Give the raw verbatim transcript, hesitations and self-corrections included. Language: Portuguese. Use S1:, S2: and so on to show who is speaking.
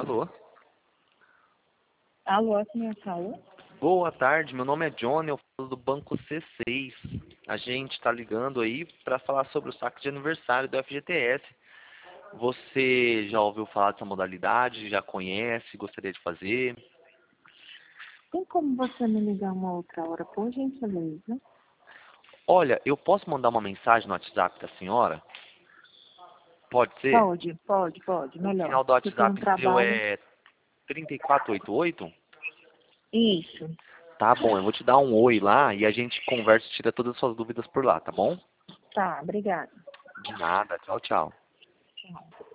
S1: Alô?
S2: Alô, a senhora fala?
S1: Boa tarde, meu nome é Johnny, eu falo do Banco C seis. A gente está ligando aí para falar sobre o saque de aniversário do F G T S. Você já ouviu falar dessa modalidade? Já conhece? Gostaria de fazer?
S2: Tem como você me ligar uma outra hora, por gentileza?
S1: Olha, eu posso mandar uma mensagem no WhatsApp da senhora? Pode ser?
S2: Pode, pode, pode,
S1: O
S2: melhor.
S1: final do
S2: Porque eu tenho um
S1: WhatsApp seu
S2: trabalho.
S1: é trinta e quatro oitenta e oito?
S2: Isso.
S1: Tá bom, eu vou te dar um oi lá e a gente conversa e tira todas as suas dúvidas por lá, tá bom?
S2: Tá, obrigada.
S1: De nada, tchau, tchau.
S2: Tchau.